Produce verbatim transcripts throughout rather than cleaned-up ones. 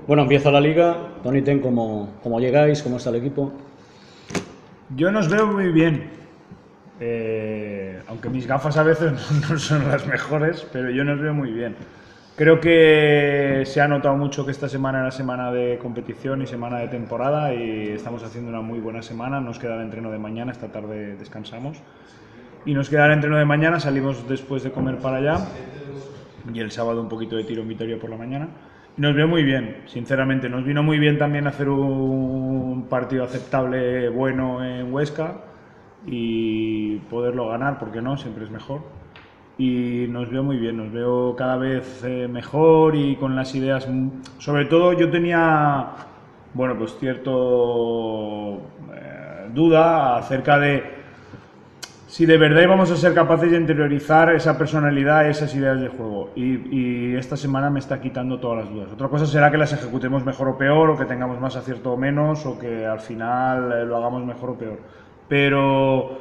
Bueno, empieza la liga. Tony Ten, ¿cómo, cómo llegáis? ¿Cómo está el equipo? Yo nos veo muy bien, eh, aunque mis gafas a veces no, no son las mejores, pero yo nos veo muy bien. Creo que se ha notado mucho que esta semana era semana de competición y semana de temporada y estamos haciendo una muy buena semana. Nos queda el entreno de mañana, esta tarde descansamos. Y nos queda el entreno de mañana, salimos después de comer para allá y el sábado un poquito de tiro en Vitoria por la mañana. Y nos veo muy bien, sinceramente. Nos vino muy bien también hacer un partido aceptable, bueno en Huesca y poderlo ganar, porque no, siempre es mejor. Y nos veo muy bien, nos veo cada vez eh, mejor y con las ideas. Sobre todo yo tenía, bueno, pues cierto eh, duda acerca de si de verdad íbamos a ser capaces de interiorizar esa personalidad, esas ideas de juego. Y, y esta semana me está quitando todas las dudas. Otra cosa será que las ejecutemos mejor o peor, o que tengamos más acierto o menos, o que al final eh, lo hagamos mejor o peor. Pero,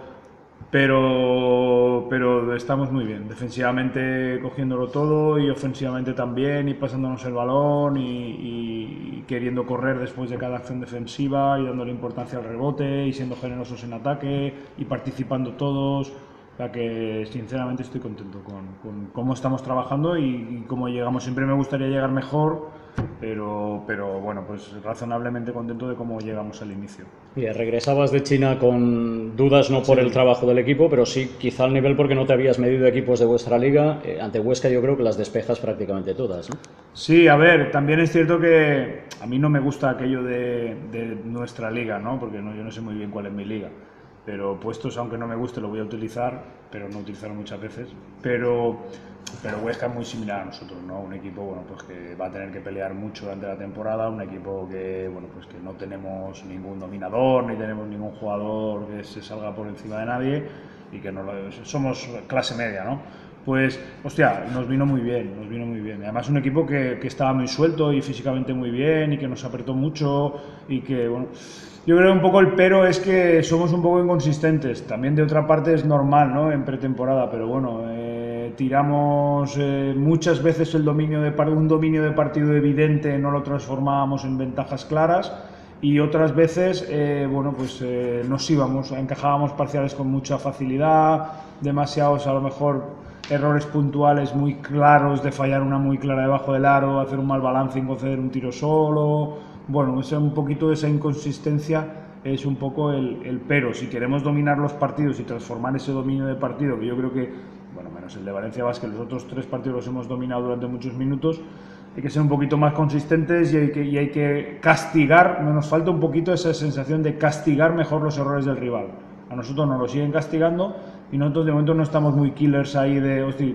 pero, pero estamos muy bien. Defensivamente cogiéndolo todo y ofensivamente también, y pasándonos el balón y, y, y queriendo correr después de cada acción defensiva y dándole importancia al rebote y siendo generosos en ataque y participando todos. O sea que sinceramente estoy contento con, con cómo estamos trabajando y, y cómo llegamos. Siempre me gustaría llegar mejor, pero, pero bueno, pues razonablemente contento de cómo llegamos al inicio. Y regresabas de China con dudas no por Sí. el trabajo del equipo, pero sí quizá al nivel porque no te habías medido equipos de vuestra liga. Eh, ante Huesca yo creo que las despejas prácticamente todas, ¿no? Sí, a ver, también es cierto que a mí no me gusta aquello de, de nuestra liga, ¿no? Porque no, yo no sé muy bien cuál es mi liga. Pero puestos, aunque no me guste, lo voy a utilizar, pero no utilizarlo muchas veces. Pero, pero Huesca es muy similar a nosotros, ¿no? Un equipo, bueno, pues que va a tener que pelear mucho durante la temporada, un equipo que, bueno, pues que no tenemos ningún dominador, ni tenemos ningún jugador que se salga por encima de nadie y que no lo, somos clase media, ¿no? Pues, hostia, nos vino muy bien, nos vino muy bien. Además, un equipo que, que estaba muy suelto y físicamente muy bien y que nos apretó mucho y que, bueno, yo creo que un poco el pero es que somos un poco inconsistentes. También de otra parte es normal, ¿no? En pretemporada, pero bueno, eh, tiramos eh, muchas veces el dominio de un dominio de partido evidente, no lo transformábamos en ventajas claras. Y otras veces, eh, bueno, pues eh, nos íbamos, encajábamos parciales con mucha facilidad, demasiados a lo mejor errores puntuales muy claros de fallar una muy clara debajo del aro, hacer un mal balance y conceder un tiro solo. Bueno, es un poquito de esa inconsistencia es un poco el, el pero. Si queremos dominar los partidos y transformar ese dominio de partido, que yo creo que, bueno, menos el de Valencia Basket, los otros tres partidos los hemos dominado durante muchos minutos, hay que ser un poquito más consistentes y hay que, y hay que castigar, nos falta un poquito esa sensación de castigar mejor los errores del rival. A nosotros nos lo siguen castigando y nosotros de momento no estamos muy killers ahí de, hostia,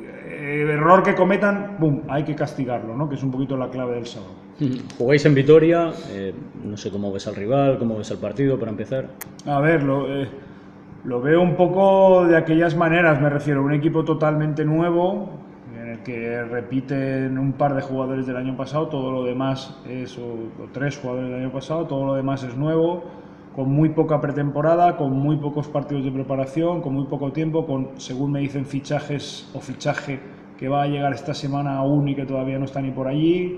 eh, error que cometan, boom, hay que castigarlo, ¿no? Que es un poquito la clave del sábado. Jugáis en Vitoria, eh, no sé cómo ves al rival, cómo ves el partido para empezar. A ver, lo, eh, lo veo un poco de aquellas maneras, me refiero, un equipo totalmente nuevo, en el que repiten un par de jugadores del año pasado, todo lo demás es, o, o tres jugadores del año pasado, todo lo demás es nuevo, con muy poca pretemporada, con muy pocos partidos de preparación, con muy poco tiempo, con, según me dicen, fichajes o fichaje que va a llegar esta semana aún y que todavía no está ni por allí.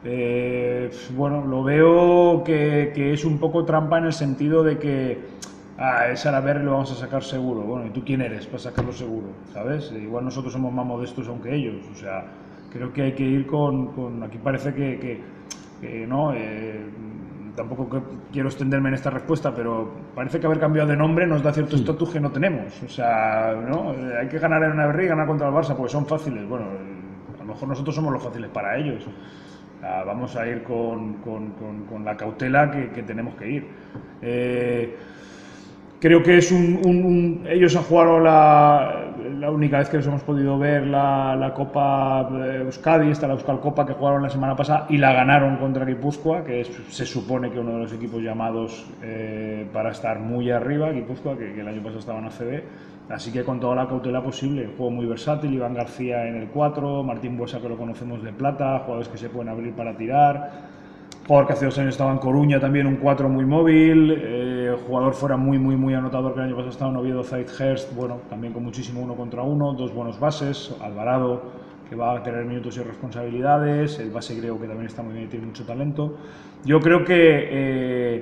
Eh, bueno, lo veo que, que es un poco trampa en el sentido de que ah, es Salaberry, lo vamos a sacar seguro. Bueno, ¿y tú quién eres para sacarlo seguro? ¿Sabes? Igual nosotros somos más modestos aunque ellos. O sea, creo que hay que ir con... con aquí parece que, que, que no... Eh, tampoco que quiero extenderme en esta respuesta, pero parece que haber cambiado de nombre nos da cierto estatus que no tenemos. O sea, ¿no? Hay que ganar en una berri y ganar contra el Barça porque son fáciles. Bueno, a lo mejor nosotros somos los fáciles para ellos. Uh, vamos a ir con, con, con, con la cautela que, que tenemos que ir. Eh, creo que es un, un, un... Ellos han jugado la, la única vez que les hemos podido ver la, la Copa Euskadi, esta la Euskal Copa que jugaron la semana pasada y la ganaron contra Guipúzcoa, que es, se supone que uno de los equipos llamados eh, para estar muy arriba, Guipúzcoa, que, que el año pasado estaba en A C B. Así que con toda la cautela posible, un juego muy versátil, Iván García en el cuatro, Martín Buesa que lo conocemos de plata, jugadores que se pueden abrir para tirar, jugador que hace dos años estaba en Coruña también, un cuatro muy móvil, eh, jugador fuera muy muy muy anotador que el año pasado estaba en Oviedo, Zaid Hurst, bueno, también con muchísimo uno contra uno, dos buenos bases, Alvarado, que va a tener minutos y responsabilidades, el base griego que también está muy bien y tiene mucho talento. Yo creo que eh,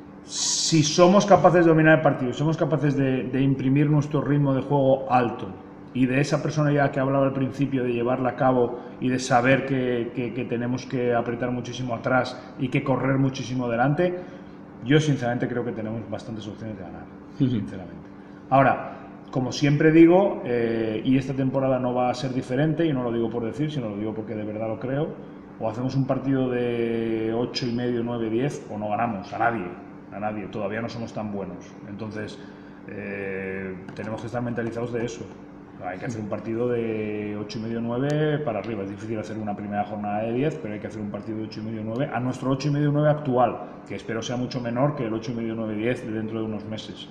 si somos capaces de dominar el partido, si somos capaces de, de imprimir nuestro ritmo de juego alto y de esa personalidad que hablaba al principio, de llevarla a cabo y de saber que, que, que tenemos que apretar muchísimo atrás y que correr muchísimo delante, yo sinceramente creo que tenemos bastantes opciones de ganar, sinceramente. Ahora, como siempre digo, eh, y esta temporada no va a ser diferente, y no lo digo por decir, sino lo digo porque de verdad lo creo, o hacemos un partido de ocho y medio, nueve, diez, o no ganamos a nadie, a nadie, todavía no somos tan buenos. Entonces, eh, tenemos que estar mentalizados de eso. Hay que hacer un partido de ocho y medio, nueve para arriba. Es difícil hacer una primera jornada de diez, pero hay que hacer un partido de ocho y medio, nueve a nuestro ocho y medio, nueve actual, que espero sea mucho menor que el ocho y medio, nueve, diez de dentro de unos meses.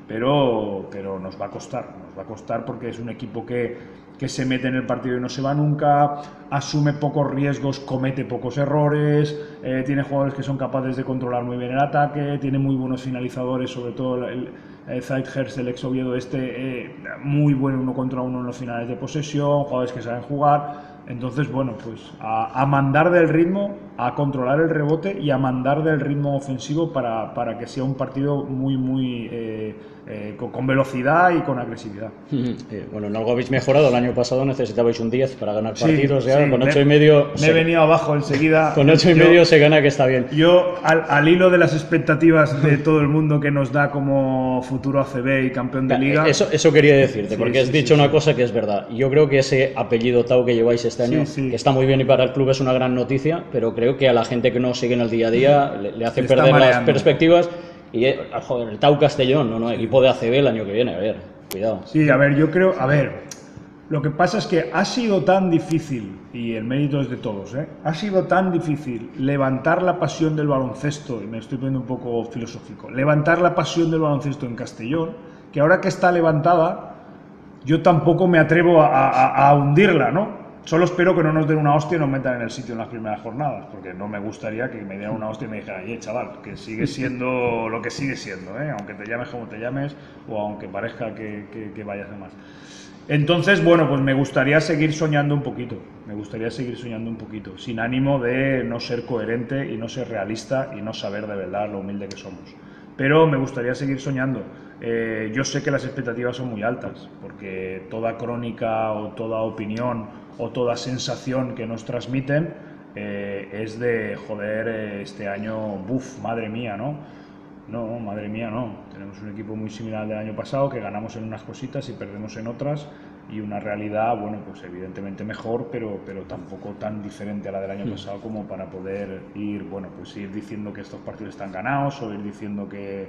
Pero, pero nos va a costar, nos va a costar porque es un equipo que, que se mete en el partido y no se va nunca, asume pocos riesgos, comete pocos errores, eh, tiene jugadores que son capaces de controlar muy bien el ataque, tiene muy buenos finalizadores, sobre todo el, el Zeitherst, el ex Oviedo este, eh, muy bueno uno contra uno en los finales de posesión, jugadores que saben jugar. Entonces, bueno, pues a, a mandar del ritmo, a controlar el rebote y a mandar del ritmo ofensivo para, para que sea un partido muy, muy eh, eh, con, con velocidad y con agresividad. Eh, bueno, en algo habéis mejorado. El año pasado necesitabais un diez para ganar partidos. Sí, Ya, sí, con me, ocho y medio me se, he venido abajo enseguida. con ocho y yo, medio se gana, que está bien. Yo, al, al hilo de las expectativas de todo el mundo que nos da como futuro A C B y campeón de liga. Eso, eso quería decirte, porque sí, has sí, dicho sí, una sí. cosa que es verdad. Yo creo que ese apellido Tau que lleváis este año, Sí, sí. que está muy bien y para el club es una gran noticia, pero creo que a la gente que no sigue en el día a día le, le hace Se está perder las mareando. perspectivas. Y, eh, joder, el Tau Castellón, no, no, equipo de A C B el año que viene, a ver, cuidado. Sí, a ver, yo creo, a ver, lo que pasa es que ha sido tan difícil, y el mérito es de todos, ¿eh? Ha sido tan difícil levantar la pasión del baloncesto, y me estoy poniendo un poco filosófico, levantar la pasión del baloncesto en Castellón, que ahora que está levantada, yo tampoco me atrevo a, a, a hundirla, ¿no? Solo espero que no nos den una hostia y nos metan en el sitio en las primeras jornadas, porque no me gustaría que me dieran una hostia y me dijeran, oye, chaval, que sigue siendo lo que sigue siendo, ¿eh? Aunque te llames como te llames o aunque parezca que, que, que vayas de más. Entonces, bueno, pues me gustaría seguir soñando un poquito, me gustaría seguir soñando un poquito, sin ánimo de no ser coherente y no ser realista y no saber de verdad lo humilde que somos. Pero me gustaría seguir soñando. Eh, yo sé que las expectativas son muy altas, porque toda crónica o toda opinión o toda sensación que nos transmiten eh, es de, joder, eh, este año, buf, madre mía, ¿no? No, madre mía, no. Tenemos un equipo muy similar al del año pasado, que ganamos en unas cositas y perdemos en otras, y una realidad, bueno, pues evidentemente mejor, pero, pero tampoco tan diferente a la del año pasado como para poder ir, bueno, pues ir diciendo que estos partidos están ganados, o ir diciendo que,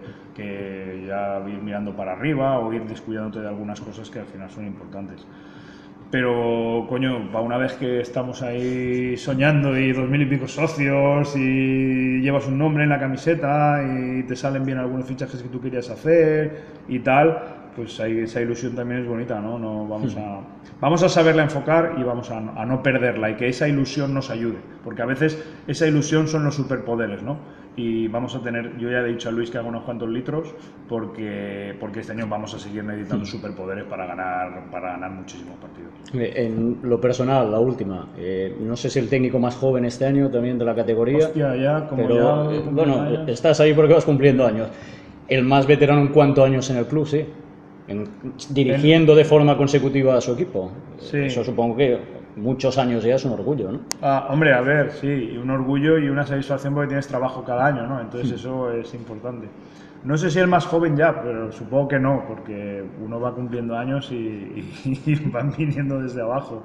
que ya ir mirando para arriba, o ir descuidándote de algunas cosas que al final son importantes. Pero, coño, para una vez que estamos ahí soñando y dos mil y pico socios y llevas un nombre en la camiseta y te salen bien algunos fichajes que tú querías hacer y tal, pues ahí, esa ilusión también es bonita, ¿no? No vamos a, vamos a saberla enfocar y vamos a, a no perderla, y que esa ilusión nos ayude, porque a veces esa ilusión son los superpoderes, ¿no? Y vamos a tener, yo ya he dicho a Luis que haga unos cuantos litros, porque, porque este año vamos a seguir necesitando superpoderes para ganar, para ganar muchísimos partidos. En lo personal, la última, eh, no sé si el técnico más joven este año también de la categoría. Hostia, ya, como pero, ya, eh, como bueno, ya, ya. estás ahí porque vas cumpliendo años. El más veterano en cuántos años en el club, sí. En, dirigiendo de forma consecutiva a su equipo. Sí. Eso supongo que muchos años ya es un orgullo, ¿no? Ah, hombre, a ver, sí, un orgullo y una satisfacción porque tienes trabajo cada año, ¿no? Entonces sí. Eso es importante. No sé si el más joven ya, pero supongo que no, porque uno va cumpliendo años y, y, y van viniendo desde abajo.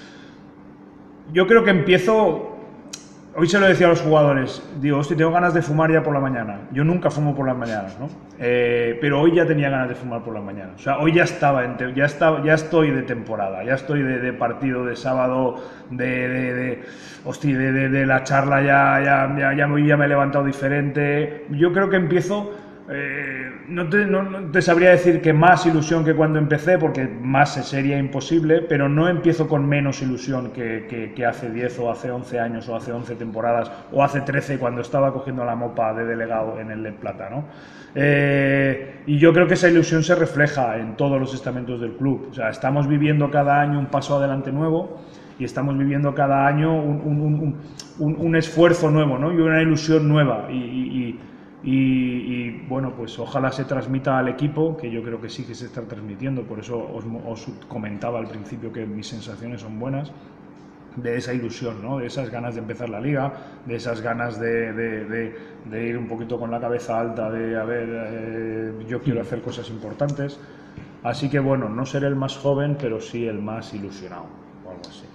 Yo creo que empiezo... Hoy se lo decía a los jugadores, digo, hostia, tengo ganas de fumar ya por la mañana. Yo nunca fumo por las mañanas, ¿no? Eh, pero hoy ya tenía ganas de fumar por las mañanas. O sea, hoy ya estaba, en te, ya estaba, ya estoy de temporada, ya estoy de, de partido, de sábado, de, de, de hostia, de, de, de la charla ya, ya, ya, ya, me, ya me he levantado diferente. Yo creo que empiezo... Eh, no, te, no, no te sabría decir que más ilusión que cuando empecé, porque más sería imposible, pero no empiezo con menos ilusión que, que, que hace diez o hace once años o hace once temporadas o hace trece cuando estaba cogiendo la mopa de delegado en el Led Plata, ¿no? Eh, y yo creo que esa ilusión se refleja en todos los estamentos del club. O sea, estamos viviendo cada año un paso adelante nuevo. y estamos viviendo cada año un, un, un, un, un esfuerzo nuevo, ¿no? Y una ilusión nueva y, y, y, y bueno, pues ojalá se transmita al equipo, que yo creo que sí que se está transmitiendo, por eso os, os comentaba al principio que mis sensaciones son buenas, de esa ilusión, ¿no? De esas ganas de empezar la liga, de esas ganas de, de, de, de ir un poquito con la cabeza alta, de a ver, eh, yo quiero hacer cosas importantes. Así que bueno, no seré el más joven, pero sí el más ilusionado, o algo así.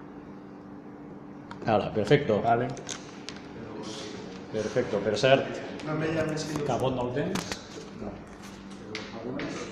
Hala, perfecto. Vale. Perfecto, per cert, No me llames. capot no el tens? No.